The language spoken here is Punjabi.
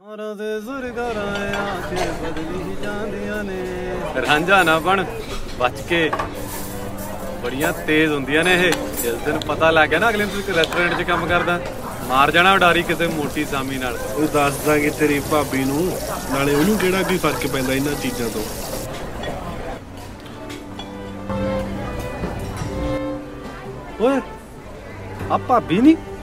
ਰਾਂਝਾ ਨਾ ਬਣ ਬਚ ਕੇ ਬੜੀਆਂ ਤੇਜ਼ ਹੁੰਦੀਆਂ ਨੇ ਇਹ। ਜਿਸ ਦਿਨ ਪਤਾ ਲੱਗ ਗਿਆ ਨਾ ਅਗਲੇ ਦਿਨ ਤੂੰ ਰੈਸਟੋਰੈਂਟ 'ਚ ਕੰਮ ਕਰਦਾ, ਮਾਰ ਜਾਣਾ ਉਡਾਰੀ ਕਿਸੇ ਮੋਟੀ ਸਾਮੀ ਨਾਲ। ਉਹ ਦੱਸ ਦਾਂਗੇ ਤੇਰੀ ਭਾਬੀ ਨੂੰ, ਨਾਲੇ ਉਹਨੂੰ ਕਿਹੜਾ ਕੀ ਫਰਕ ਪੈਂਦਾ ਇਹਨਾਂ ਚੀਜ਼ਾਂ ਤੋਂ। ਓਏ ਆ ਭਾਬੀ ਨਹੀਂ